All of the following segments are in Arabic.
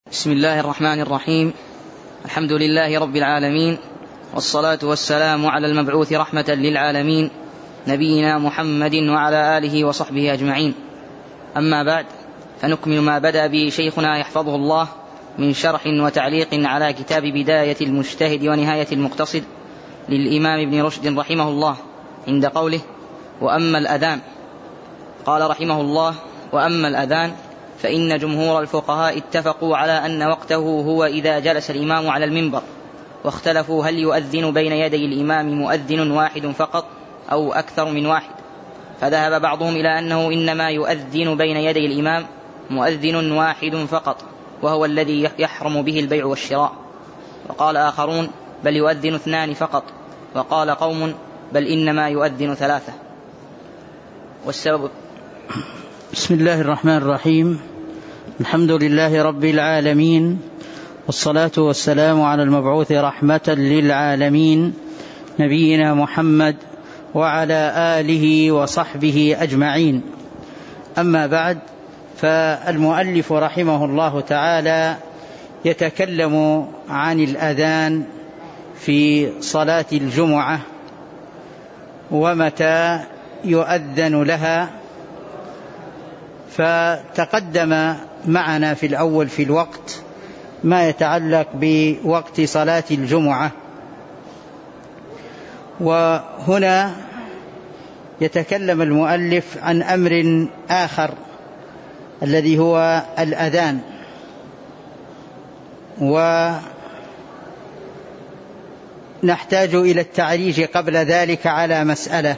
بسم الله الرحمن الرحيم. الحمد لله رب العالمين، والصلاة والسلام على المبعوث رحمة للعالمين نبينا محمد وعلى آله وصحبه أجمعين. أما بعد، فنكمل ما بدأ به شيخنا يحفظه الله من شرح وتعليق على كتاب بداية المجتهد ونهاية المقتصد للإمام ابن رشد رحمه الله عند قوله: وأما الأذان. قال رحمه الله: وأما الأذان فإن جمهور الفقهاء اتفقوا على أن وقته هو إذا جلس الإمام على المنبر، واختلفوا هل يؤذن بين يدي الإمام مؤذن واحد فقط أو أكثر من واحد، فذهب بعضهم إلى أنه إنما يؤذن بين يدي الإمام مؤذن واحد فقط، وهو الذي يحرم به البيع والشراء. وقال آخرون: بل يؤذن اثنان فقط. وقال قوم: بل إنما يؤذن ثلاثة. والسبب. بسم الله الرحمن الرحيم. الحمد لله رب العالمين، والصلاة والسلام على المبعوث رحمة للعالمين نبينا محمد وعلى آله وصحبه أجمعين. أما بعد، فالمؤلف رحمه الله تعالى يتكلم عن الأذان في صلاة الجمعة ومتى يؤذن لها. فتقدم معنا في الأول في الوقت ما يتعلق بوقت صلاة الجمعة، وهنا يتكلم المؤلف عن أمر آخر الذي هو الأذان. ونحتاج إلى التعريج قبل ذلك على مسألة.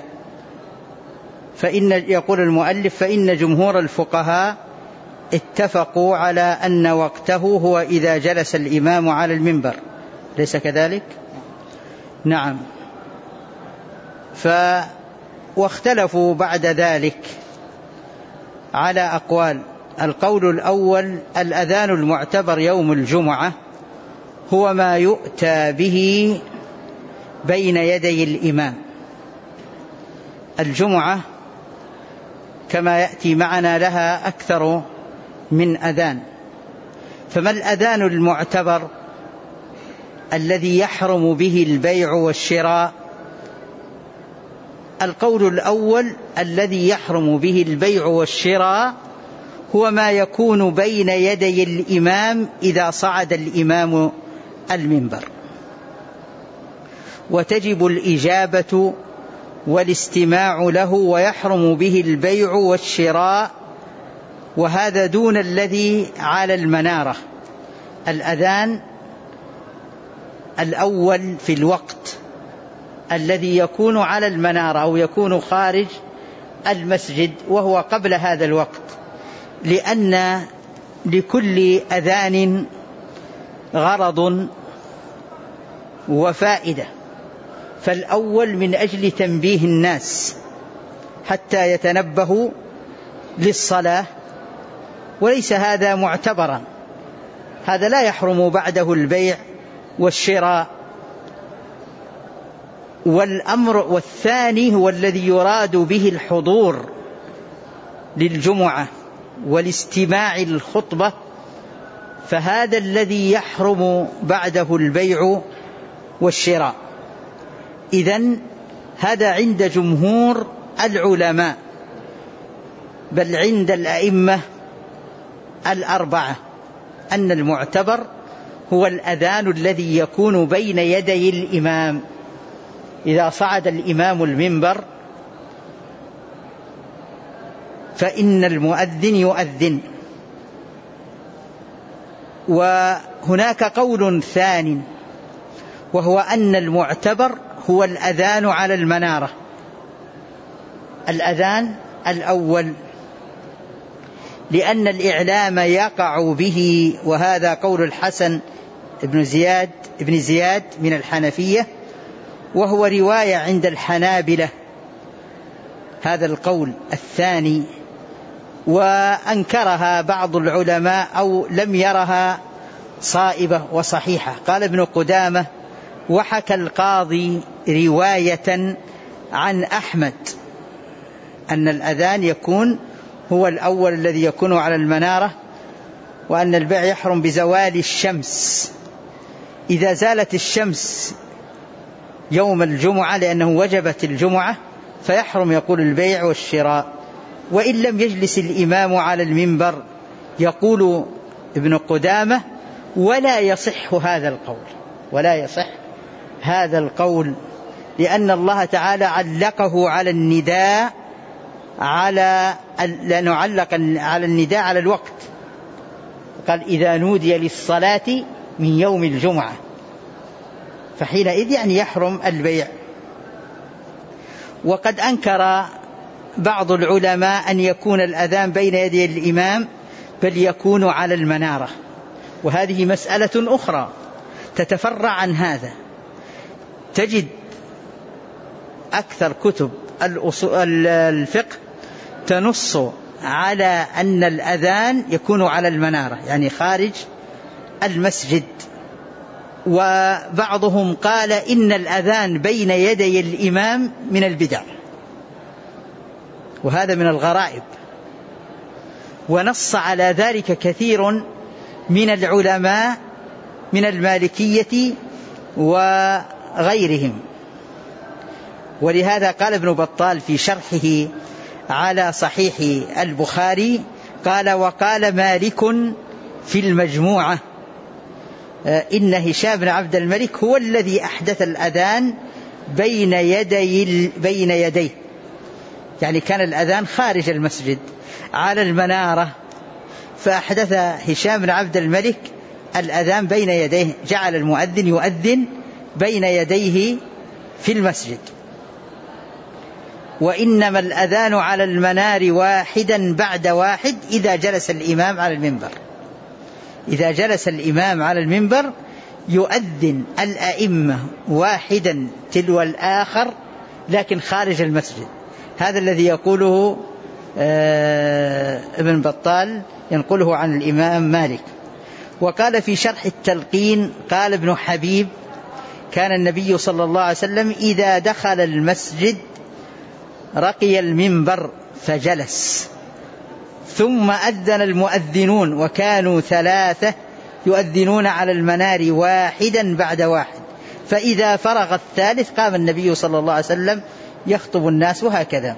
يقول المؤلف: فإن جمهور الفقهاء اتفقوا على أن وقته هو إذا جلس الإمام على المنبر، ليس كذلك؟ نعم. واختلفوا بعد ذلك على أقوال. القول الأول: الأذان المعتبر يوم الجمعة هو ما يؤتى به بين يدي الإمام. الجمعة كما يأتي معنا لها أكثر من أذان، فما الأذان المعتبر الذي يحرم به البيع والشراء؟ القول الأول: الذي يحرم به البيع والشراء هو ما يكون بين يدي الإمام إذا صعد الإمام المنبر، وتجب الإجابة والاستماع له، ويحرم به البيع والشراء، وهذا دون الذي على المنارة. الأذان الأول في الوقت الذي يكون على المنارة أو يكون خارج المسجد وهو قبل هذا الوقت، لأن لكل أذان غرض وفائدة. فالأول من أجل تنبيه الناس حتى يتنبهوا للصلاة، وليس هذا معتبرا، هذا لا يحرم بعده البيع والشراء. والأمر والثاني هو الذي يراد به الحضور للجمعة والاستماع للخطبة، فهذا الذي يحرم بعده البيع والشراء. إذن هذا عند جمهور العلماء، بل عند الأئمة الأربعة، أن المعتبر هو الأذان الذي يكون بين يدي الإمام إذا صعد الإمام المنبر، فإن المؤذن يؤذن. وهناك قول ثاني، وهو أن المعتبر هو الأذان على المنارة، الأذان الأول، لأن الإعلام يقع به، وهذا قول الحسن بن زياد من الحنفية، وهو رواية عند الحنابلة هذا القول الثاني، وأنكرها بعض العلماء أو لم يرها صائبة وصحيحة. قال ابن قدامة: وحكى القاضي رواية عن أحمد أن الأذان يكون هو الأول الذي يكون على المنارة، وأن البيع يحرم بزوال الشمس. إذا زالت الشمس يوم الجمعة لأنه وجبت الجمعة فيحرم يقول البيع والشراء. وإن لم يجلس الإمام على المنبر يقول ابن قدامة ولا يصح هذا القول لأن الله تعالى علقه على النداء لأنه علق على النداء على الوقت، قال إذا نودي للصلاة من يوم الجمعة، فحينئذ يعني يحرم البيع. وقد أنكر بعض العلماء أن يكون الأذان بين يدي الإمام بل يكون على المنارة، وهذه مسألة أخرى تتفرع عن هذا. تجد أكثر كتب الفقه تنص على أن الأذان يكون على المنارة يعني خارج المسجد، وبعضهم قال إن الأذان بين يدي الإمام من البدع، وهذا من الغرائب، ونص على ذلك كثير من العلماء من المالكية وغيرهم. ولهذا قال ابن بطال في شرحه على صحيح البخاري قال وقال مالك في المجموعة إن هشام بن عبد الملك هو الذي أحدث الأذان بين يديه، يعني كان الأذان خارج المسجد على المنارة، فأحدث هشام بن عبد الملك الأذان بين يديه، جعل المؤذن يؤذن بين يديه في المسجد. وإنما الأذان على المنار واحدا بعد واحد إذا جلس الإمام على المنبر. إذا جلس الإمام على المنبر يؤذن الأئمة واحدا تلو الآخر لكن خارج المسجد. هذا الذي يقوله ابن بطال ينقله عن الإمام مالك. وقال في شرح التلقين قال ابن حبيب كان النبي صلى الله عليه وسلم إذا دخل المسجد رقي المنبر فجلس، ثم أذن المؤذنون وكانوا 3 يؤذنون على المنار واحدا بعد واحد، فإذا فرغ الثالث قام النبي صلى الله عليه وسلم يخطب الناس، وهكذا.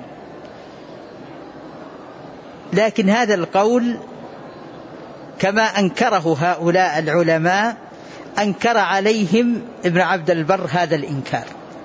لكن هذا القول كما أنكره هؤلاء العلماء أنكر عليهم ابن عبد البر هذا الإنكار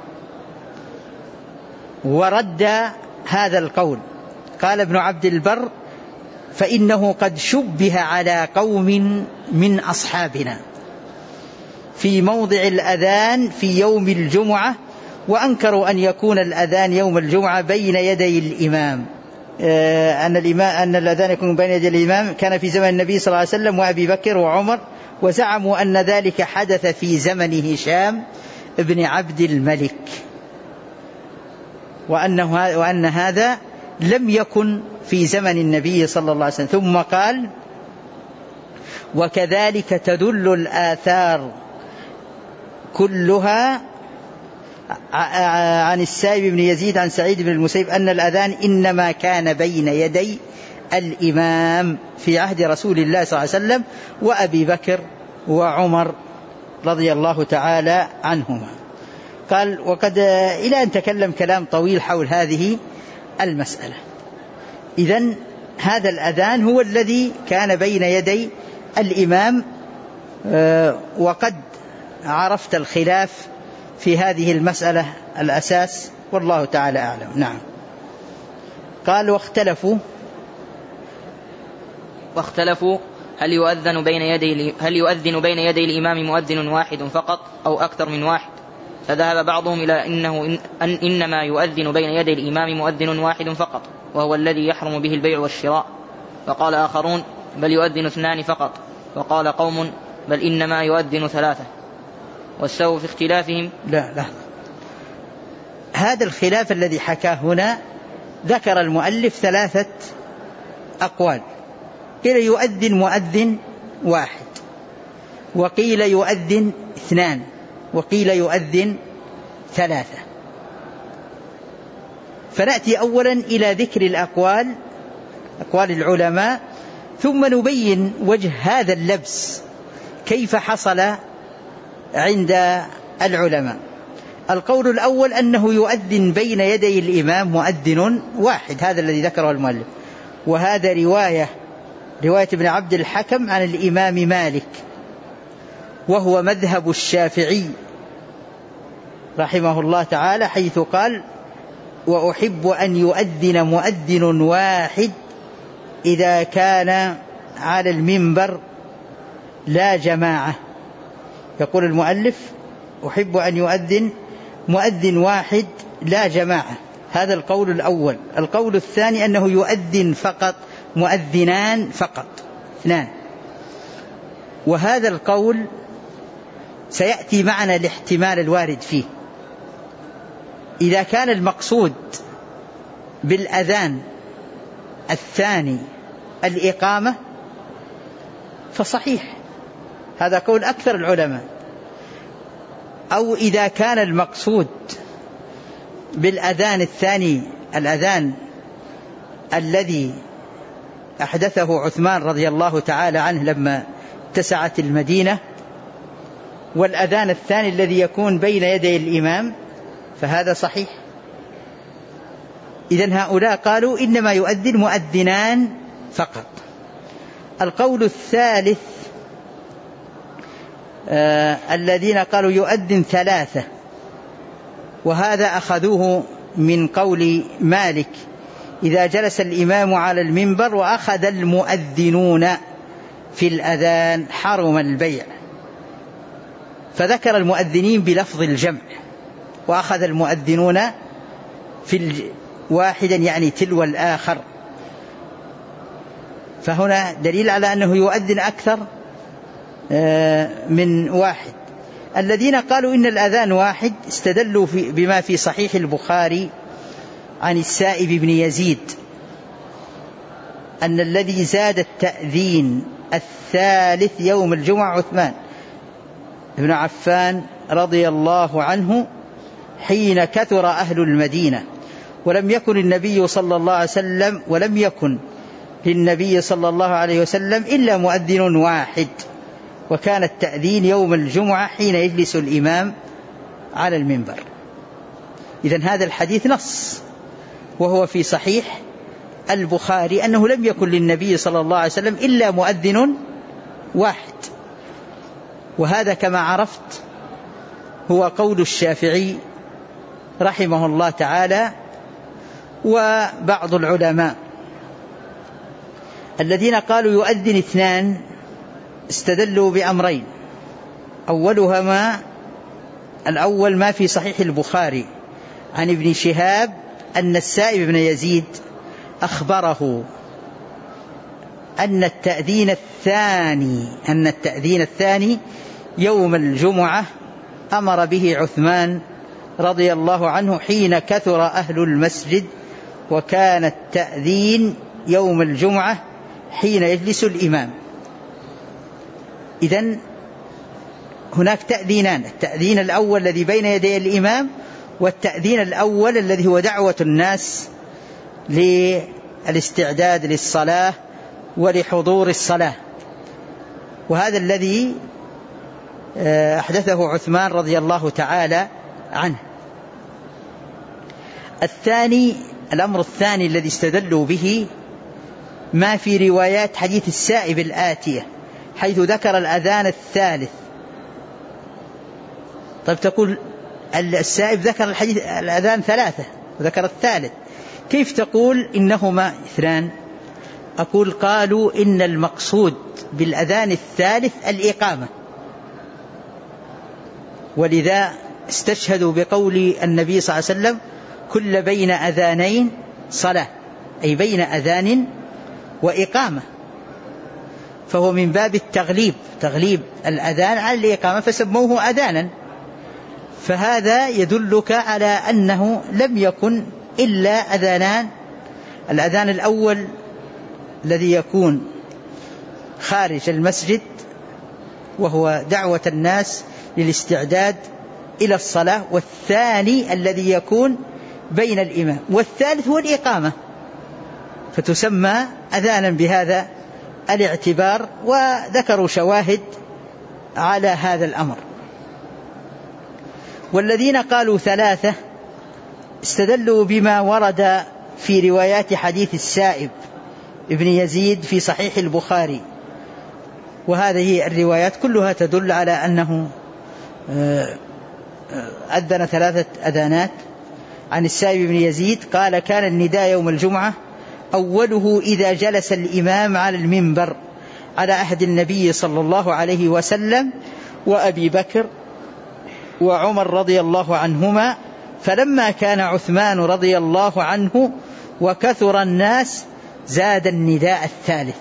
ورد هذا القول. قال ابن عبد البر فإنه قد شبه على قوم من أصحابنا في موضع الأذان في يوم الجمعة، وأنكروا أن يكون الأذان يوم الجمعة بين يدي الإمام، أن الأذان يكون بين يدي الإمام كان في زمن النبي صلى الله عليه وسلم وأبي بكر وعمر، وزعموا أن ذلك حدث في زمن هشام ابن عبد الملك، وأن هذا لم يكن في زمن النبي صلى الله عليه وسلم. ثم قال وكذلك تدل الآثار كلها عن السائب بن يزيد عن سعيد بن المسيب أن الأذان إنما كان بين يدي الإمام في عهد رسول الله صلى الله عليه وسلم وأبي بكر وعمر رضي الله تعالى عنهما. قال وقد إلى أن تكلم كلام طويل حول هذه المسألة. إذن هذا الأذان هو الذي كان بين يدي الإمام، وقد عرفت الخلاف في هذه المسألة الأساس، والله تعالى أعلم. نعم. قال واختلفوا هل يؤذن بين يدي الإمام مؤذن واحد فقط أو أكثر من واحد؟ فذهب بعضهم إلى أن إنما يؤذن بين يدي الإمام مؤذن واحد فقط، وهو الذي يحرم به البيع والشراء. فقال آخرون بل يؤذن 2 فقط، وقال قوم بل إنما يؤذن 3. والسبب في اختلافهم لا هذا الخلاف الذي حكاه هنا ذكر المؤلف 3 أقوال، قيل يؤذن مؤذن 1، وقيل يؤذن 2، وقيل يؤذن 3. فنأتي أولا إلى ذكر أقوال العلماء ثم نبين وجه هذا اللبس كيف حصل عند العلماء. القول الأول أنه يؤذن بين يدي الإمام مؤذن واحد، هذا الذي ذكره المؤلف، وهذا رواية ابن عبد الحكم عن الإمام مالك، وهو مذهب الشافعي رحمه الله تعالى، حيث قال: وأحب أن يؤذن مؤذن واحد إذا كان على المنبر لا جماعة. يقول المؤلف: أحب أن يؤذن مؤذن واحد لا جماعة. هذا القول الأول. القول الثاني أنه يؤذن فقط مؤذنان فقط، اثنان. وهذا القول سيأتي معنا الاحتمال الوارد فيه. إذا كان المقصود بالأذان الثاني الإقامة فصحيح، هذا قول أكثر العلماء. أو إذا كان المقصود بالأذان الثاني الأذان الذي أحدثه عثمان رضي الله تعالى عنه لما اتسعت المدينة، والأذان الثاني الذي يكون بين يدي الإمام، فهذا صحيح. إذن هؤلاء قالوا إنما يؤذن مؤذنان فقط. القول الثالث الذين قالوا يؤذن ثلاثة، وهذا أخذوه من قول مالك: إذا جلس الإمام على المنبر وأخذ المؤذنون في الأذان حرم البيع، فذكر المؤذنين بلفظ الجمع، وأخذ المؤذنون في واحدا يعني تلو الآخر، فهنا دليل على أنه يؤذن أكثر من واحد. الذين قالوا إن الأذان واحد استدلوا بما في صحيح البخاري عن السائب بن يزيد أن الذي زاد التأذين الثالث يوم الجمعة عثمان بن عفان رضي الله عنه حين كثر أهل المدينة، ولم يكن للنبي صلى الله عليه وسلم إلا مؤذن واحد، وكان التأذين يوم الجمعة حين يجلس الإمام على المنبر. إذن هذا الحديث نص، وهو في صحيح البخاري أنه لم يكن للنبي صلى الله عليه وسلم إلا مؤذن واحد. وهذا كما عرفت هو قول الشافعي رحمه الله تعالى وبعض العلماء. الذين قالوا يؤذن اثنان استدلوا بأمرين: الأول ما في صحيح البخاري عن ابن شهاب أن السائب بن يزيد أخبره أن التأذين الثاني يوم الجمعة أمر به عثمان رضي الله عنه حين كثر أهل المسجد، وكان التأذين يوم الجمعة حين يجلس الإمام. إذن هناك تأذينان: التأذين الأول الذي بين يدي الإمام، والتأذين الأول الذي هو دعوة الناس للاستعداد للصلاة ولحضور الصلاة، وهذا الذي أحدثه عثمان رضي الله تعالى عنه. الأمر الثاني الذي استدلوا به ما في روايات حديث السائب الآتية، حيث ذكر الأذان الثالث. طيب تقول السائب ذكر الأذان ثلاثة وذكر الثالث، كيف تقول إنهما اثنان؟ أقول قالوا إن المقصود بالأذان الثالث الإقامة، ولذا استشهدوا بقول النبي صلى الله عليه وسلم: كل بين أذانين صلاة، أي بين أذان وإقامة، فهو من باب تغليب الأذان على الإقامة، فسموه أذانا. فهذا يدلك على أنه لم يكن إلا أذانان: الأذان الأول الذي يكون خارج المسجد وهو دعوة الناس للاستعداد إلى الصلاة، والثاني الذي يكون بين الإمام، والثالث هو الإقامة، فتسمى أذانا بهذا الاعتبار، وذكروا شواهد على هذا الأمر. والذين قالوا 3 استدلوا بما ورد في روايات حديث السائب ابن يزيد في صحيح البخاري، وهذه الروايات كلها تدل على أنه أذن 3 أذانات. عن السائب بن يزيد قال: كان النداء يوم الجمعة أوله إذا جلس الإمام على المنبر على عهد النبي صلى الله عليه وسلم وأبي بكر وعمر رضي الله عنهما، فلما كان عثمان رضي الله عنه وكثر الناس زاد النداء الثالث.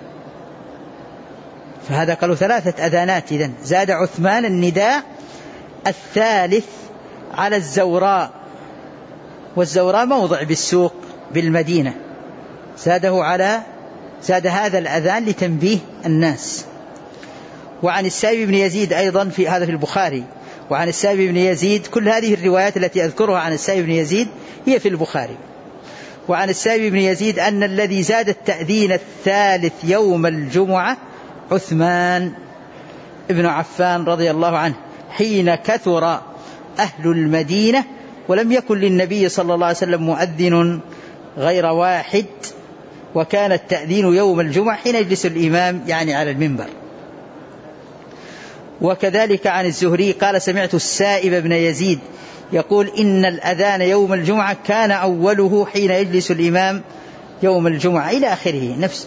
فهذا قالوا 3 أذانات، إذن زاد عثمان النداء الثالث على الزوراء، والزوراء موضع بالسوق بالمدينة، زاد هذا الأذان لتنبيه الناس. وعن السائب بن يزيد أيضا في هذا في البخاري. وعن السائب بن يزيد كل هذه الروايات التي أذكرها عن السائب بن يزيد هي في البخاري. وعن السائب بن يزيد أن الذي زاد التأذين الثالث يوم الجمعة عثمان ابن عفان رضي الله عنه، حين كثر أهل المدينة ولم يكن للنبي صلى الله عليه وسلم مؤذن غير واحد، وكان التأذين يوم الجمعة حين يجلس الإمام يعني على المنبر. وكذلك عن الزهري قال: سمعت السائب بن يزيد يقول: إن الأذان يوم الجمعة كان أوله حين يجلس الإمام يوم الجمعة، إلى آخره نفس.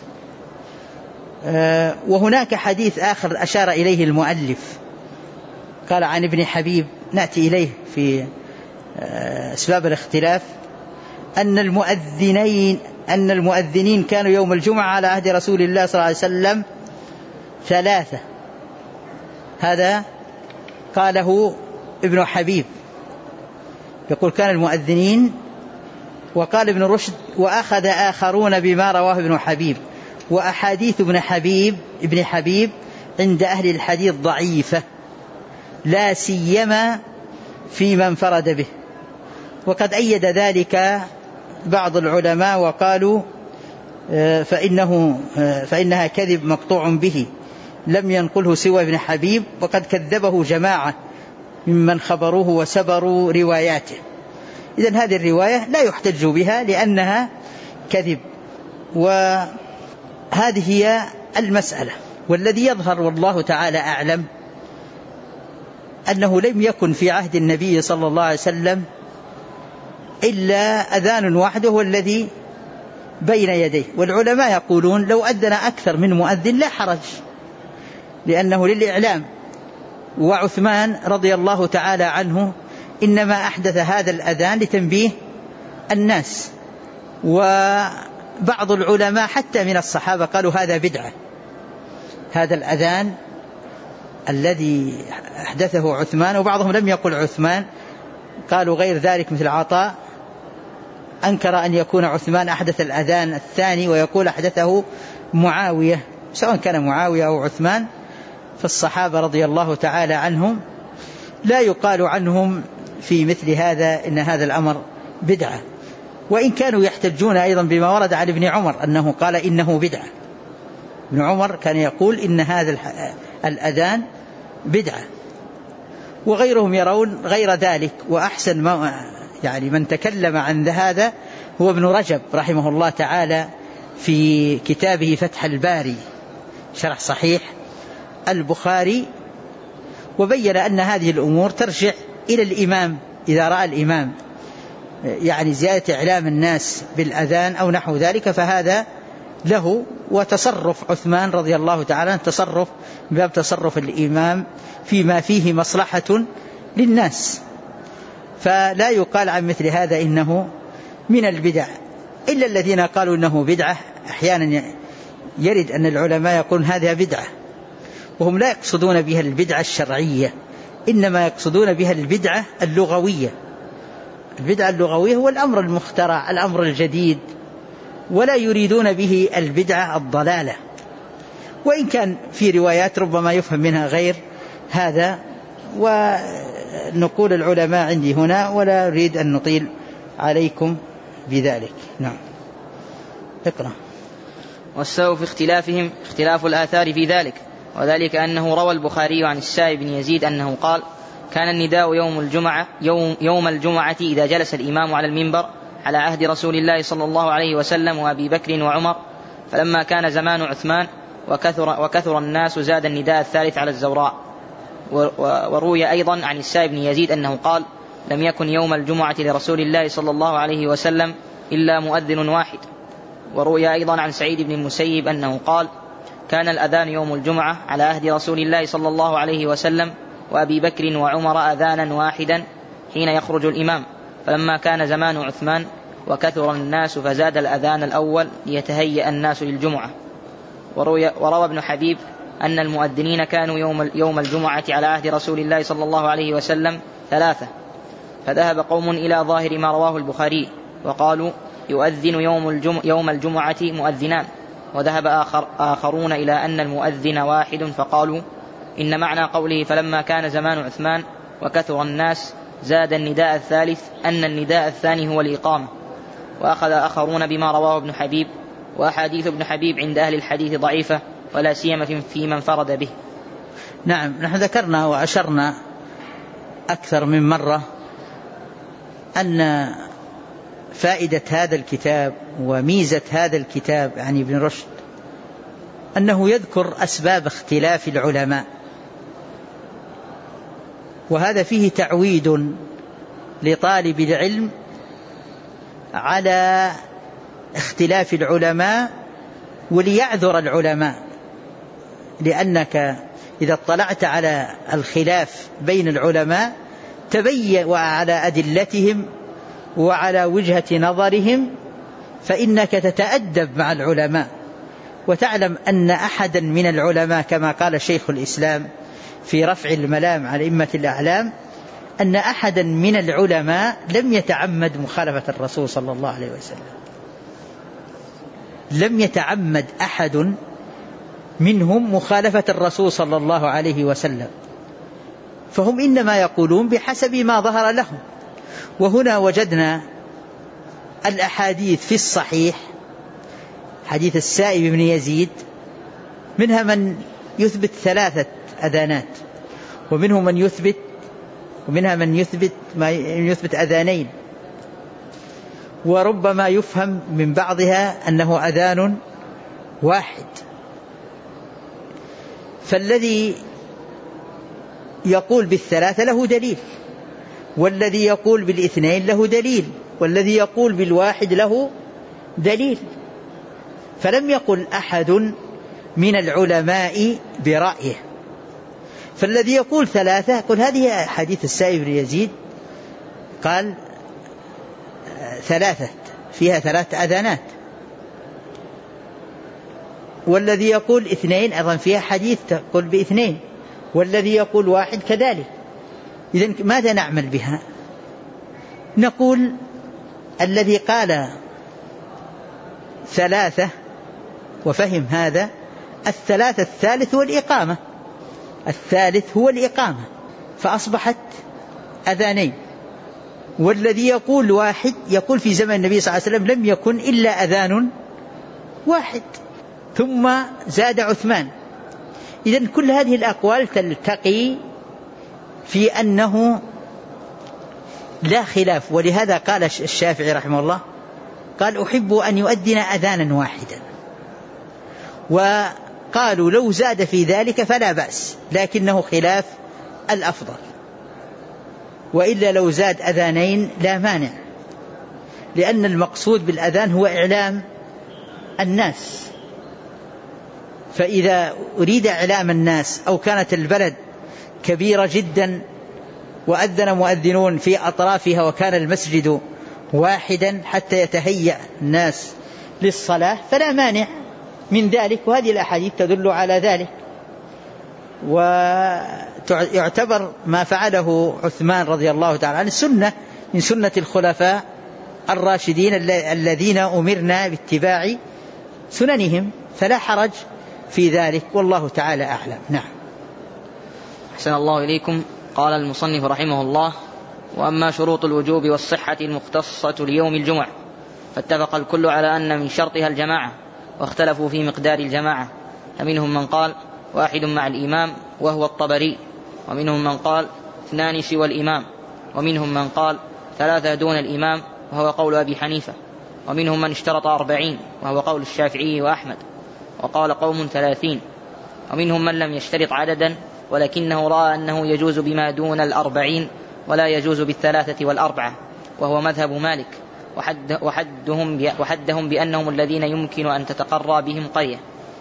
وهناك حديث آخر أشار إليه المؤلف، قال عن ابن حبيب، نأتي إليه في أسباب الاختلاف، أن المؤذنين كانوا يوم الجمعة على عهد رسول الله صلى الله عليه وسلم 3. هذا قاله ابن حبيب، يقول كان المؤذنين. وقال ابن رشد: وأخذ آخرون بما رواه ابن حبيب، وأحاديث ابن حبيب عند أهل الحديث ضعيفة، لا سيما في من انفرد به. وقد أيد ذلك بعض العلماء وقالوا فإنها كذب مقطوع به، لم ينقله سوى ابن حبيب، وقد كذبه جماعة ممن خبروه وسبروا رواياته. إذن هذه الرواية لا يحتج بها لأنها كذب. وهذه هي المسألة. والذي يظهر والله تعالى أعلم أنه لم يكن في عهد النبي صلى الله عليه وسلم إلا أذان واحد هو الذي بين يديه. والعلماء يقولون لو أذن أكثر من مؤذن لا حرج، لأنه للإعلام. وعثمان رضي الله تعالى عنه إنما أحدث هذا الأذان لتنبيه الناس. وبعض العلماء حتى من الصحابة قالوا هذا بدعة، هذا الأذان الذي أحدثه عثمان. وبعضهم لم يقل عثمان، قالوا غير ذلك، مثل عطاء أنكر أن يكون عثمان أحدث الأذان الثاني، ويقول أحدثه معاوية. سواء كان معاوية أو عثمان فالصحابة رضي الله تعالى عنهم لا يقال عنهم في مثل هذا إن هذا الأمر بدعة. وإن كانوا يحتجون أيضا بما ورد عن ابن عمر أنه قال إنه بدعة. ابن عمر كان يقول إن هذا الأذان بدعة، وغيرهم يرون غير ذلك. وأحسن ما من تكلم عن هذا هو ابن رجب رحمه الله تعالى في كتابه فتح الباري شرح صحيح البخاري، وبين أن هذه الأمور ترجع إلى الإمام إذا رأى الإمام زيادة إعلام الناس بالأذان أو نحو ذلك فهذا له. وتصرف عثمان رضي الله تعالى تصرف باب تصرف الإمام فيما فيه مصلحة للناس، فلا يقال عن مثل هذا إنه من البدع، إلا الذين قالوا إنه بدعة. أحيانا يرد أن العلماء يقولون هذا بدعة، وهم لا يقصدون بها البدعة الشرعية، إنما يقصدون بها البدعة اللغوية. البدعة اللغوية هو الأمر المخترع، الأمر الجديد، ولا يريدون به البدعة الضلالة. وإن كان في روايات ربما يفهم منها غير هذا. ونقول العلماء عندي هنا ولا أريد أن نطيل عليكم بذلك. نعم، اقرأ. والسبب في اختلافهم اختلاف الآثار في ذلك، وذلك أنه روى البخاري عن السائب بن يزيد أنه قال: كان النداء يوم الجمعة إذا جلس الإمام على المنبر على عهد رسول الله صلى الله عليه وسلم وأبي بكر وعمر، فلما كان زمان عثمان وكثر الناس زاد النداء الثالث على الزوراء. وروي أيضا عن السائب بن يزيد أنه قال: لم يكن يوم الجمعة لرسول الله صلى الله عليه وسلم إلا مؤذن واحد. وروي أيضا عن سعيد بن المسيب أنه قال: كان الأذان يوم الجمعة على عهد رسول الله صلى الله عليه وسلم وأبي بكر وعمر أذانا واحدا حين يخرج الإمام، فلما كان زمان عثمان وكثر الناس فزاد الأذان الأول ليتهيأ الناس للجمعة. وروى ابن حبيب أن المؤذنين كانوا يوم الجمعة على عهد رسول الله صلى الله عليه وسلم 3، فذهب قوم إلى ظاهر ما رواه البخاري وقالوا: يؤذن يوم الجمعة مؤذنان. وذهب آخرون إلى أن المؤذن واحد، فقالوا: إن معنى قوله فلما كان زمان عثمان وكثر الناس زاد النداء الثالث أن النداء الثاني هو الإقامة. وأخذ آخرون بما رواه ابن حبيب، وأحاديث ابن حبيب عند أهل الحديث ضعيفة، ولا سيما في من فرد به. نعم، نحن ذكرنا وأشرنا أكثر من مرة أن فائدة هذا الكتاب وميزة هذا الكتاب يعني ابن رشد أنه يذكر أسباب اختلاف العلماء، وهذا فيه تعويد لطالب العلم على اختلاف العلماء وليعذر العلماء، لأنك إذا اطلعت على الخلاف بين العلماء تبين وعلى أدلتهم وعلى وجهة نظرهم، فإنك تتأدب مع العلماء وتعلم أن أحدا من العلماء كما قال شيخ الإسلام في رفع الملام على أئمة الأعلام أن أحدا من العلماء لم يتعمد مخالفة الرسول صلى الله عليه وسلم، لم يتعمد أحد منهم مخالفة الرسول صلى الله عليه وسلم، فهم إنما يقولون بحسب ما ظهر لهم. وهنا وجدنا الأحاديث في الصحيح حديث السائب بن يزيد منها من يثبت 3 أذانات، ومنهم من يثبت من يثبت أذانين، وربما يفهم من بعضها أنه أذان واحد. فالذي يقول بال3 له دليل، والذي يقول بال2 له دليل، والذي يقول بال1 له دليل. فلم يقل أحد من العلماء برأيه. فالذي يقول 3 يقول هذه حديث السائب بن يزيد قال 3 فيها 3 أذانات، والذي يقول 2 أيضا فيها حديث تقول ب2، والذي يقول 1 كذلك. إذن ماذا نعمل بها؟ نقول الذي قال 3 وفهم هذا، الثالث هو الإقامة، الثالث هو الإقامة، فأصبحت أذانين. والذي يقول 1 يقول في زمن النبي صلى الله عليه وسلم لم يكن إلا أذان واحد، ثم زاد عثمان. إذن كل هذه الأقوال تلتقي في أنه لا خلاف. ولهذا قال الشافعي رحمه الله قال: أحب أن يؤذن أذانا واحدا. وقالوا لو زاد في ذلك فلا بأس، لكنه خلاف الأفضل، وإلا لو زاد أذانين لا مانع، لأن المقصود بالأذان هو إعلام الناس. فإذا أريد إعلام الناس أو كانت البلد كبيرة جدا وأذن مؤذنون في أطرافها وكان المسجد واحدا حتى يتهيأ الناس للصلاة فلا مانع من ذلك، وهذه الأحاديث تدل على ذلك. ويعتبر ما فعله عثمان رضي الله تعالى عنه السنة من سنة الخلفاء الراشدين الذين أمرنا باتباع سننهم، فلا حرج في ذلك، والله تعالى أعلم. نعم. أحسن الله إليكم. قال المصنف رحمه الله: وأما شروط الوجوب والصحة المختصة ليوم الجمعة فاتفق الكل على أن من شرطها الجماعة، واختلفوا في مقدار الجماعة، فمنهم من قال 1 مع الإمام وهو الطبري، ومنهم من قال 2 سوى الإمام، ومنهم من قال 3 دون الإمام وهو قول أبي حنيفة، ومنهم من اشترط 40 وهو قول الشافعي وأحمد، وقال قوم 30، ومنهم من لم يشترط عددا ولكنه رأى أنه يجوز بما دون 40 ولا يجوز 3 و4، وهو مذهب مالك، وحدهم بأنهم الذين يمكن أن تتقرى بهم قرية.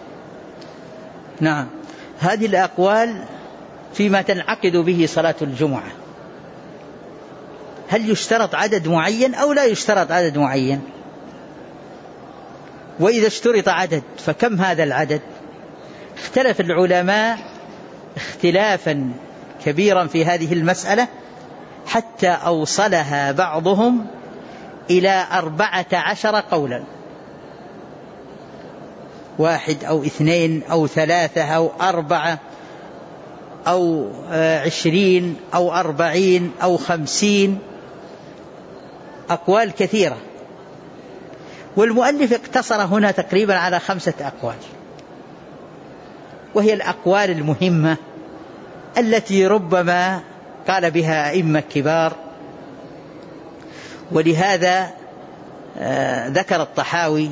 نعم، هذه الأقوال فيما تنعقد به صلاة الجمعة، هل يشترط عدد معين أو لا يشترط عدد معين؟ وإذا اشترط عدد فكم هذا العدد؟ اختلف العلماء اختلافا كبيرا في هذه المسألة، حتى أوصلها بعضهم إلى 14 قولا، 1 أو 2 أو 3 أو 4 أو 20 أو 40 أو 50، أقوال كثيرة. والمؤلف اقتصر هنا تقريبا على 5 أقوال، وهي الأقوال المهمة التي ربما قال بها أئمة كبار. ولهذا ذكر الطحاوي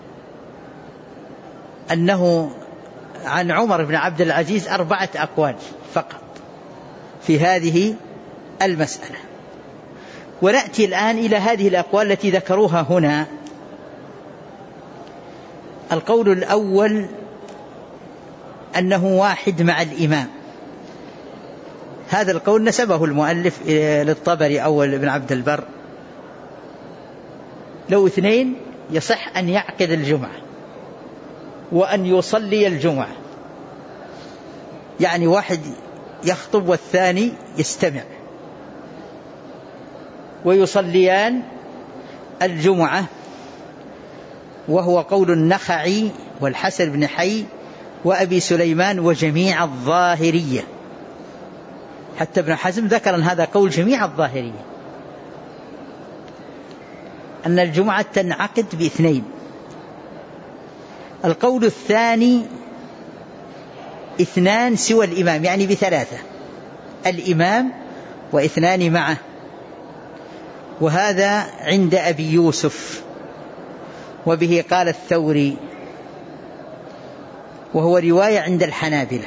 أنه عن عمر بن عبد العزيز 4 أقوال فقط في هذه المسألة. ونأتي الآن إلى هذه الأقوال التي ذكروها هنا. القول الأول أنه 1 مع الإمام، هذا القول نسبه المؤلف للطبري أو ابن عبد البر. لو 2 يصح أن يعقد الجمعة وأن يصلي الجمعة، يعني 1 يخطب والثاني يستمع ويصليان الجمعة، وهو قول النخعي والحسن بن حي وأبي سليمان وجميع الظاهرية. حتى ابن حزم ذكر أن هذا قول جميع الظاهرية، أن الجمعة تنعقد ب2. القول الثاني 2 سوى الإمام، يعني ب3، الإمام و2 معه، وهذا عند أبي يوسف، وبه قال الثوري، وهو رواية عند الحنابلة.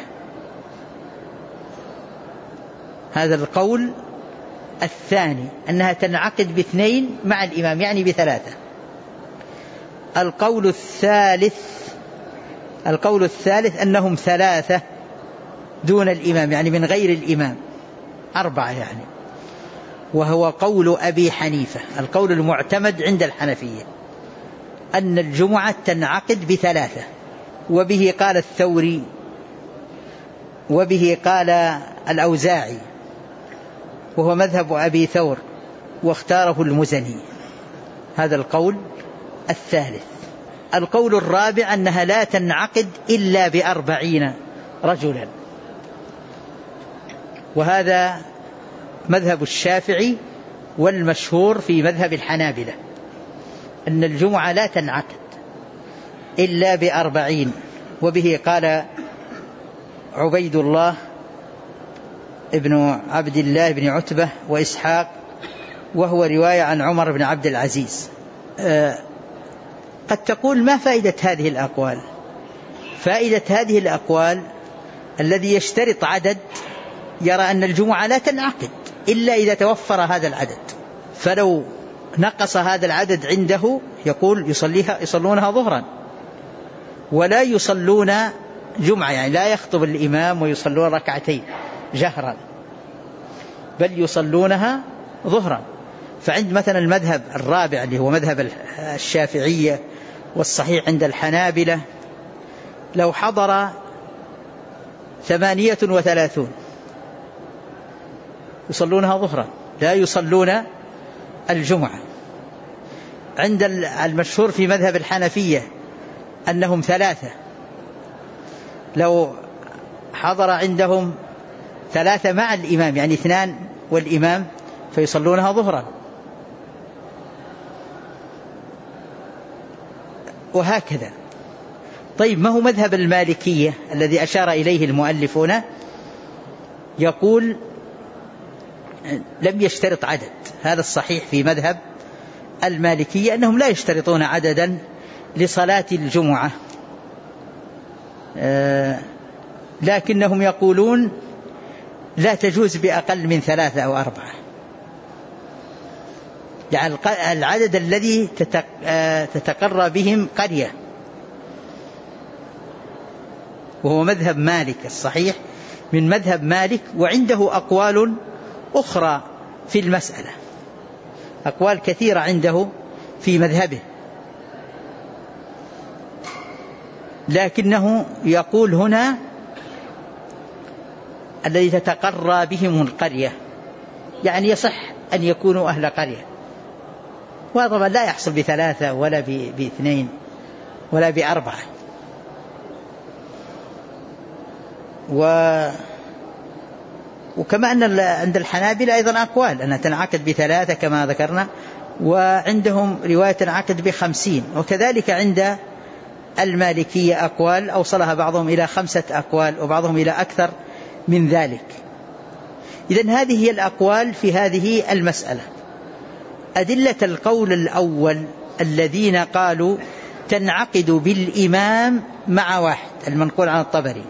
هذا القول الثاني أنها تنعقد ب2 مع الإمام، يعني ب3. القول الثالث أنهم 3 دون الإمام، يعني من غير الإمام، 4 يعني، وهو قول أبي حنيفة، القول المعتمد عند الحنفية، أن الجمعة تنعقد ب3، وبه قال الثوري، وبه قال الأوزاعي، وهو مذهب أبي ثور، واختاره المزني. هذا القول الثالث. القول الرابع أنها لا تنعقد إلا ب40 رجلا، وهذا مذهب الشافعي والمشهور في مذهب الحنابلة، أن الجمعة لا تنعقد إلا ب40، وبه قال عبيد الله ابن عبد الله بن عتبة وإسحاق، وهو رواية عن عمر بن عبد العزيز. قد تقول ما فائدة هذه الأقوال؟ فائدة هذه الأقوال الذي يشترط عدد يرى أن الجمعة لا تنعقد إلا إذا توفر هذا العدد، فلو نقص هذا العدد عنده يقول يصلونها ظهرا ولا يصلون جمعة، يعني لا يخطب الإمام ويصلون 2 جهرا، بل يصلونها ظهرا. فعند مثلا المذهب الرابع اللي هو مذهب الشافعية والصحيح عند الحنابلة، لو حضر 38 يصلونها ظهرا، لا يصلون الجمعة. عند المشهور في مذهب الحنفية أنهم 3، لو حضر عندهم 3 مع الإمام، يعني 2 والإمام، فيصلونها ظهرا. وهكذا طيب ما هو مذهب المالكية الذي أشار إليه المؤلفون؟ يقول لم يشترط عدد. هذا الصحيح في مذهب المالكية أنهم لا يشترطون عددا لصلاة الجمعة، لكنهم يقولون لا تجوز بأقل من 3 أو 4، يعني العدد الذي تتقرى بهم قرية، وهو مذهب مالك الصحيح من مذهب مالك. وعنده أقوال أخرى في المسألة، أقوال كثيرة عنده في مذهبه، لكنه يقول هنا الذي تتقرى بهم القرية، يعني يصح أن يكونوا أهل قرية، وطبعا لا يحصل ب3 ولا ب2 ولا ب4. وكما أن عند الحنابلة أيضا أقوال أنها تنعقد ب3 كما ذكرنا، وعندهم رواية تنعقد ب50، وكذلك عند المالكية أقوال أوصلها بعضهم إلى 5 أقوال وبعضهم إلى أكثر من ذلك. إذن هذه هي الأقوال في هذه المسألة. أدلة القول الأول الذين قالوا تنعقد بالإمام مع واحد، المنقول عن الطبري،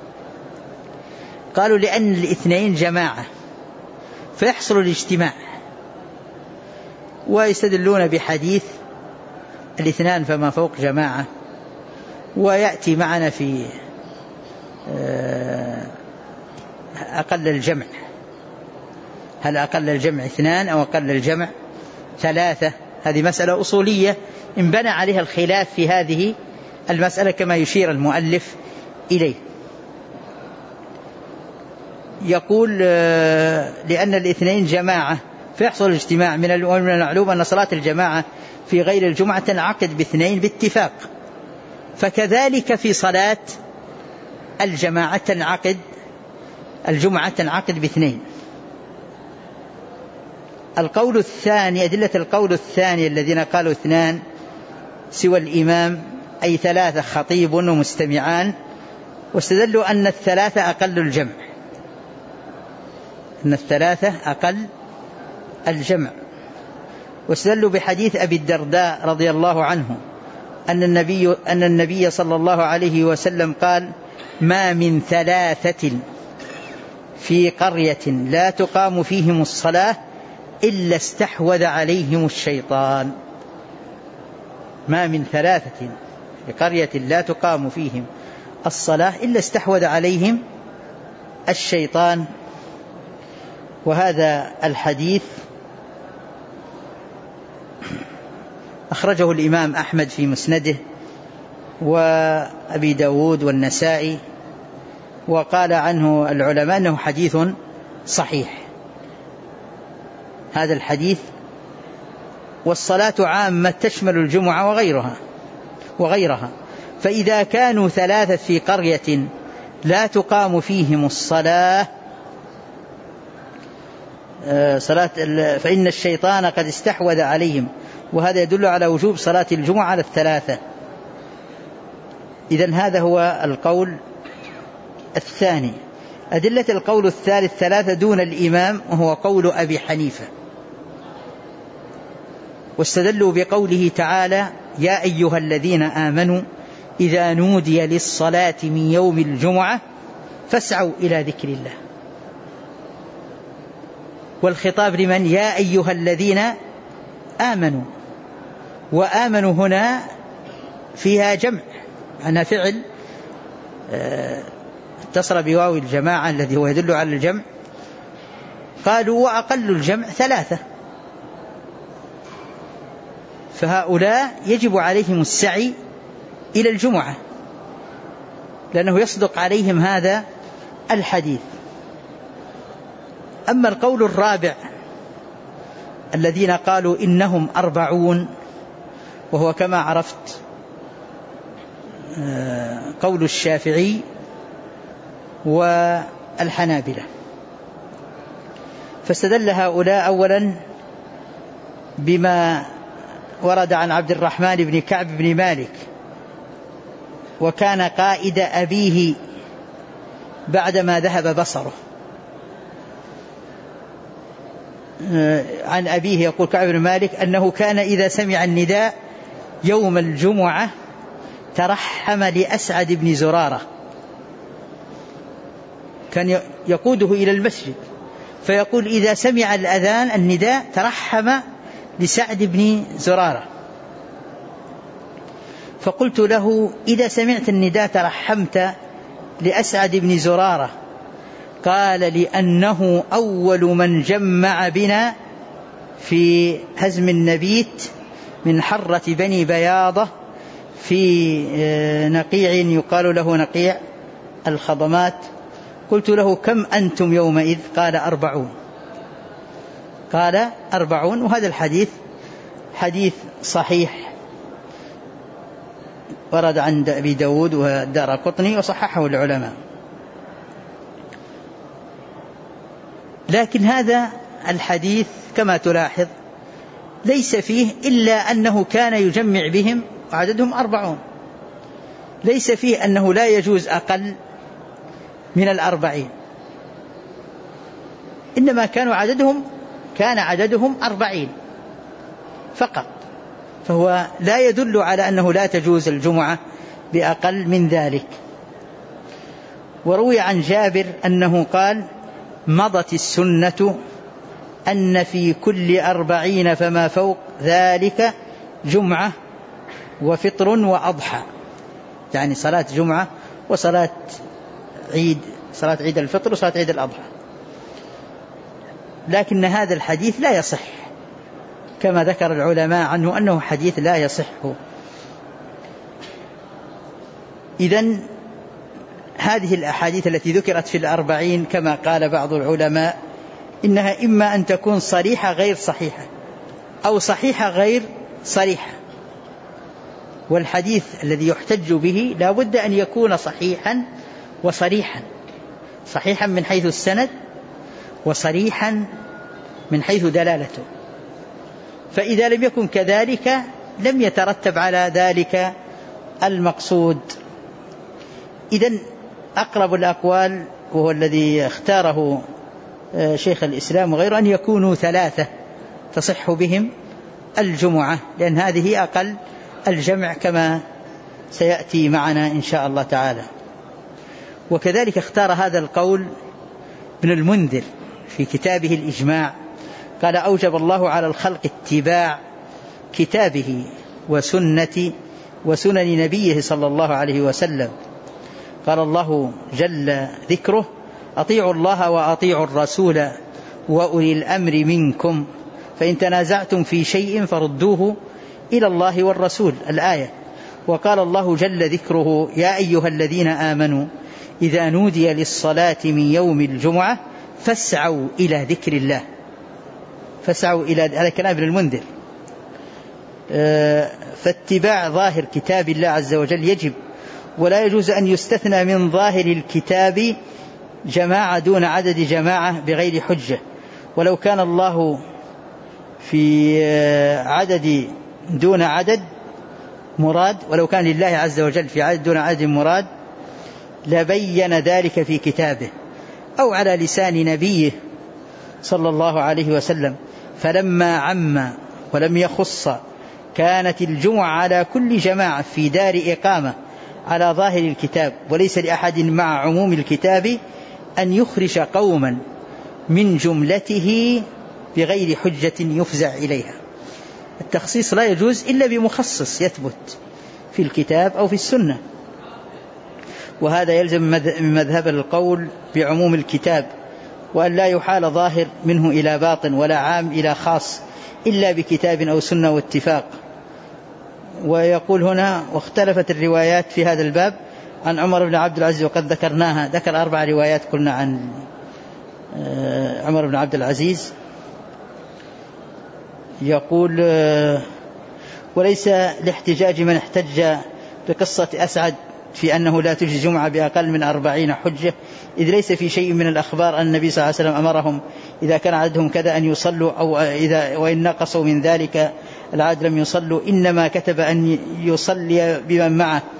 قالوا لأن الاثنين جماعة فيحصل الاجتماع، ويستدلون بحديث 2 فما فوق جماعة، ويأتي معنا في أقل الجمع، هل أقل الجمع 2 أو أقل الجمع 3؟ هذه مسألة أصولية انبنى عليها الخلاف في هذه المسألة كما يشير المؤلف إليه. يقول لأن الاثنين جماعة فيحصل الاجتماع. من المعلوم أن صلاة الجماعة في غير الجمعة تنعقد ب2 باتفاق، فكذلك في صلاة الجماعة الجمعة تنعقد ب2. القول الثاني، أدلة القول الثاني الذين قالوا 2 سوى الإمام أي 3 خطيب ومستمعان، واستدلوا أن 3 أقل الجمع، أن 3 أقل الجمع، واستدلوا بحديث أبي الدرداء رضي الله عنه أن النبي صلى الله عليه وسلم قال ما من 3 في قرية لا تقام فيهم الصلاة إلا استحوذ عليهم الشيطان. ما من 3 في قرية لا تقام فيهم الصلاة إلا استحوذ عليهم الشيطان. وهذا الحديث أخرجه الإمام أحمد في مسنده وأبي داود والنسائي، وقال عنه العلماء أنه حديث صحيح. هذا الحديث والصلاة عامة تشمل الجمعة وغيرها، فإذا كانوا 3 في قرية لا تقام فيهم الصلاة فإن الشيطان قد استحوذ عليهم، وهذا يدل على وجوب صلاة الجمعة على 3. إذن هذا هو القول الثاني. أدلة القول الثالث 3 دون الإمام، وهو قول أبي حنيفة، واستدلوا بقوله تعالى يا أيها الذين آمنوا إذا نودي للصلاة من يوم الجمعة فاسعوا إلى ذكر الله. والخطاب لمن؟ يا أيها الذين آمنوا، وآمنوا هنا فيها جمع، أنا فعل اتصل بواو الجماعة الذي هو يدل على الجمع. قالوا وأقل الجمع 3، فهؤلاء يجب عليهم السعي إلى الجمعة لأنه يصدق عليهم هذا الحديث. أما القول الرابع الذين قالوا إنهم 40، وهو كما عرفت قول الشافعي والحنابلة، فاستدل هؤلاء أولا بما ورد عن عبد الرحمن بن كعب بن مالك وكان قائد أبيه بعدما ذهب بصره. عن أبيه يقول كعب بن مالك أنه كان إذا سمع النداء يوم الجمعة ترحم لأسعد بن زرارة، كان يقوده إلى المسجد فيقول إذا سمع الأذان النداء ترحم لسعد بن زرارة. فقلت له إذا سمعت النداء ترحمت لأسعد بن زرارة؟ قال لأنه أول من جمع بنا في هزم النبيت من حرة بني بياضة في نقيع يقال له نقيع الخضمات. قلت له كم أنتم يومئذ؟ قال 40. قال 40. وهذا الحديث حديث صحيح ورد عند أبي داود والدارقطني وصححه العلماء. لكن هذا الحديث كما تلاحظ ليس فيه إلا أنه كان يجمع بهم وعددهم 40، ليس فيه أنه لا يجوز أقل من 40، إنما كان عددهم 40 فقط، فهو لا يدل على أنه لا تجوز الجمعة بأقل من ذلك. وروي عن جابر أنه قال مضت السنة أن في كل 40 فما فوق ذلك جمعة وفطر وأضحى، يعني صلاة جمعة وصلاة عيد، صلاة عيد الفطر وصلاة عيد الأضحى. لكن هذا الحديث لا يصح كما ذكر العلماء عنه أنه حديث لا يصح. إذن هذه الأحاديث التي ذكرت في 40 كما قال بعض العلماء إنها إما أن تكون صريحة غير صحيحة أو صحيحة غير صريحة، والحديث الذي يحتج به لا بد أن يكون صحيحا وصريحا، صحيحا من حيث السند وصريحا من حيث دلالته، فإذا لم يكن كذلك لم يترتب على ذلك المقصود. إذن أقرب الأقوال وهو الذي اختاره شيخ الإسلام وغيره أن يكونوا 3 تصح بهم الجمعة، لأن هذه أقل الجمع كما سيأتي معنا إن شاء الله تعالى. وكذلك اختار هذا القول ابن المنذر في كتابه الإجماع، قال أوجب الله على الخلق اتباع كتابه وسنن نبيه صلى الله عليه وسلم. قال الله جل ذكره أطيعوا الله وأطيعوا الرسول وأولي الأمر منكم فإن تنازعتم في شيء فردوه إلى الله والرسول، الآية. وقال الله جل ذكره يا أيها الذين آمنوا إذا نودي للصلاة من يوم الجمعة فاسعوا إلى ذكر الله، فاسعوا إلى، هذا كلام ابن المنذر. فاتباع ظاهر كتاب الله عز وجل يجب، ولا يجوز أن يستثنى من ظاهر الكتاب جماعة دون عدد جماعة بغير حجة، ولو كان الله في عدد دون عدد مراد، ولو كان لله عز وجل في عدد دون عدد مراد لبين ذلك في كتابه أو على لسان نبيه صلى الله عليه وسلم. فلما عم ولم يخص كانت الجمعة على كل جماعة في دار إقامة على ظاهر الكتاب، وليس لأحد مع عموم الكتاب أن يخرج قوما من جملته بغير حجة يفزع إليها. التخصيص لا يجوز إلا بمخصص يثبت في الكتاب أو في السنة، وهذا يلزم من مذهب القول بعموم الكتاب، وأن لا يحال ظاهر منه إلى باطن ولا عام إلى خاص إلا بكتاب أو سنة واتفاق. ويقول هنا واختلفت الروايات في هذا الباب عن عمر بن عبد العزيز، وقد ذكرناها، ذكر 4 روايات قلنا عن عمر بن عبد العزيز. يقول وليس لاحتجاج من احتج بقصة أسعد في أنه لا تجزي جمعة بأقل من 40 حجة، إذ ليس في شيء من الأخبار أن النبي صلى الله عليه وسلم أمرهم إذا كان عددهم كذا أن يصلوا، أو وإن نقصوا من ذلك العدد لم يصلوا، إنما كتب أن يصلي بمن معه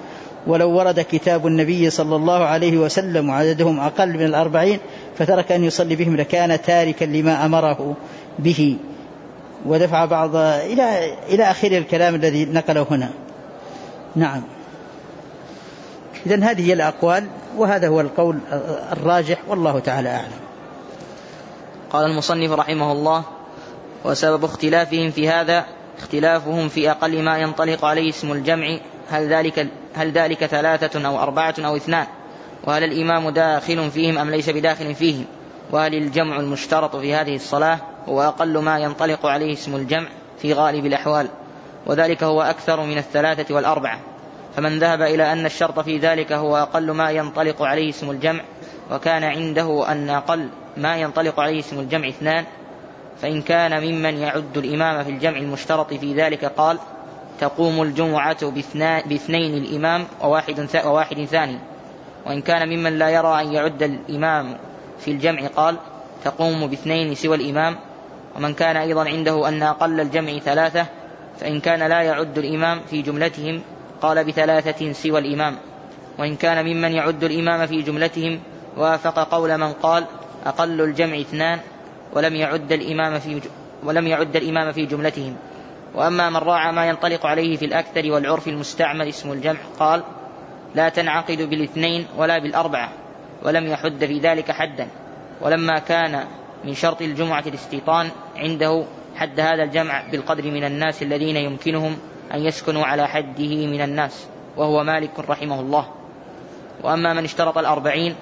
ولو ورد كتاب النبي صلى الله عليه وسلم وعددهم أقل من 40 فترك أن يصلي بهم لكان تاركا لما أمره به، ودفع بعض إلى آخر الكلام الذي نقله هنا. نعم. إذن هذه هي الأقوال، وهذا هو القول الراجح، والله تعالى أعلم. قال المصنف رحمه الله: وسبب اختلافهم في هذا اختلافهم في أقل ما ينطلق عليه اسم الجمع، هل ذلك 3 أو 4 أو 2، وهل الإمام داخل فيهم أم ليس بداخل فيهم، وهل الجمع المشترط في هذه الصلاة هو أقل ما ينطلق عليه اسم الجمع في غالب الأحوال، وذلك هو أكثر من 3 و4. فمن ذهب إلى أن الشرط في ذلك هو أقل ما ينطلق عليه اسم الجمع، وكان عنده أن أقل ما ينطلق عليه اسم الجمع 2، فإن كان ممن يعد الإمام في الجمع المشترط في ذلك قال: تقوم الجمعة باثنين الإمام وواحد ثاني. وإن كان ممن لا يرى أن يعد الإمام في الجمع قال: تقوم باثنين سوى الإمام. ومن كان أيضا عنده أن أقل الجمع 3، فإن كان لا يعد الإمام في جملتهم قال ب3 سوى الإمام. وإن كان ممن يعد الإمام في جملتهم وافق قول من قال: أقل الجمع 2 ولم يعد الإمام في جملتهم. وأما من راعى ما ينطلق عليه في الأكثر والعرف المستعمل اسم الجمع قال: لا تنعقد بالاثنين ولا بالأربعة، ولم يحد في ذلك حدا. ولما كان من شرط الجمعة الاستيطان عنده حد هذا الجمع بالقدر من الناس الذين يمكنهم أن يسكنوا على حده من الناس، وهو مالك رحمه الله. وأما من اشترط 40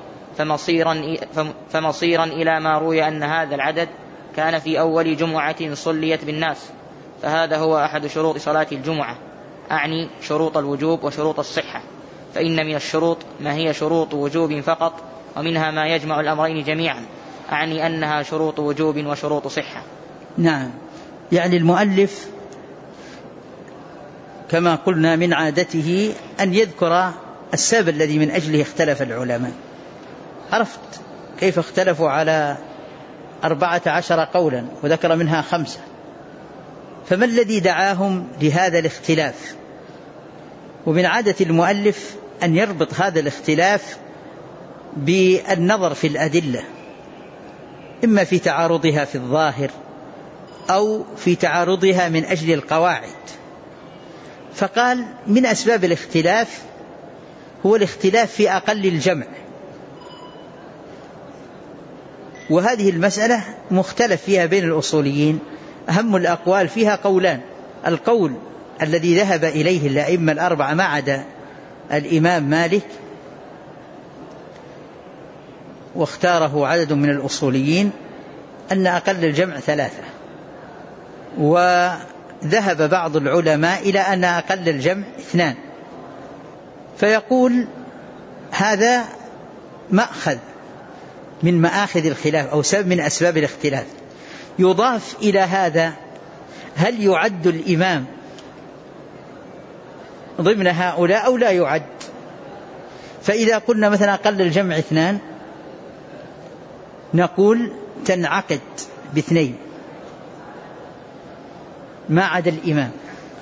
فمصيرا إلى ما روي أن هذا العدد كان في أول جمعة صليت بالناس، فهذا هو أحد شروط صلاة الجمعة، أعني شروط الوجوب وشروط الصحة. فإن من الشروط ما هي شروط وجوب فقط، ومنها ما يجمع الأمرين جميعا، أعني أنها شروط وجوب وشروط صحة. نعم. يعني المؤلف كما قلنا من عادته أن يذكر السبب الذي من أجله اختلف العلماء. عرفت كيف اختلفوا على 14 قولا وذكر منها 5، فما الذي دعاهم لهذا الاختلاف؟ ومن عادة المؤلف أن يربط هذا الاختلاف بالنظر في الأدلة، إما في تعارضها في الظاهر أو في تعارضها من أجل القواعد. فقال من أسباب الاختلاف هو الاختلاف في أقل الجمع، وهذه المسألة مختلف فيها بين الأصوليين. أهم الأقوال فيها قولان: القول الذي ذهب إليه الأئمة 4 ما عدا الإمام مالك واختاره عدد من الأصوليين، أن أقل الجمع 3، وذهب بعض العلماء إلى أن أقل الجمع 2. فيقول هذا مأخذ من مآخذ الخلاف أو سبب من أسباب الاختلاف. يضاف إلى هذا: هل يعد الإمام ضمن هؤلاء أو لا يعد؟ فإذا قلنا مثلا أقل الجمع 2 نقول تنعقد ب2 ما عدا الإمام.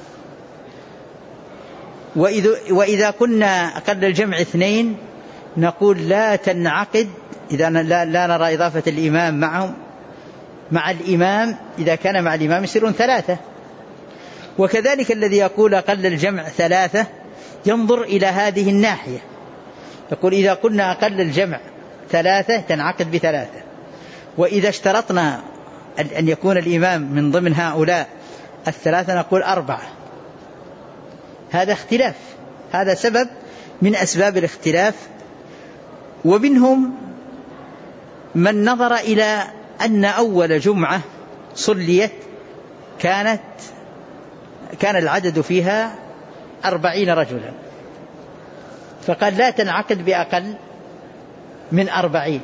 وإذا كنا أقل الجمع 2 نقول لا تنعقد إذا لا نرى إضافة الإمام معهم مع الإمام، إذا كان مع الإمام يصيرون 3. وكذلك الذي يقول أقل الجمع 3 ينظر إلى هذه الناحية، يقول إذا كنا أقل الجمع 3 تنعقد ب3، وإذا اشترطنا أن يكون الإمام من ضمن هؤلاء 3 نقول 4. هذا اختلاف، هذا سبب من أسباب الاختلاف. ومنهم من نظر إلى أن أول جمعة صليت كان العدد فيها 40 رجلا، فقال لا تنعقد بأقل من 40.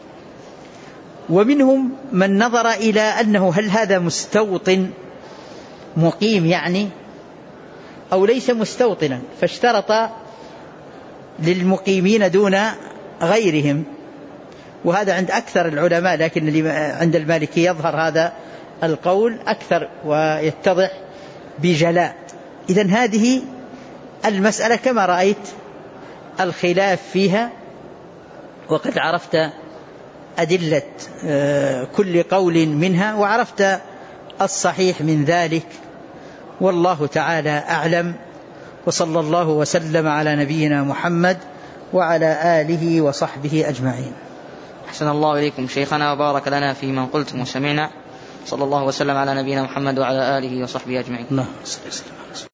ومنهم من نظر إلى أنه هل هذا مستوطن مقيم يعني أو ليس مستوطنا، فاشترط للمقيمين دون غيرهم، وهذا عند أكثر العلماء، لكن عند المالكي يظهر هذا القول أكثر ويتضح بجلاء. إذن هذه المسألة كما رأيت الخلاف فيها، وقد عرفت أدلة كل قول منها وعرفت الصحيح من ذلك، والله تعالى أعلم. وصلى الله وسلم على نبينا محمد وعلى آله وصحبه أجمعين. أحسن الله إليكم شيخنا وبارك لنا فيما قلتم وسمعنا. صلى الله وسلم على نبينا محمد وعلى آله وصحبه أجمعين.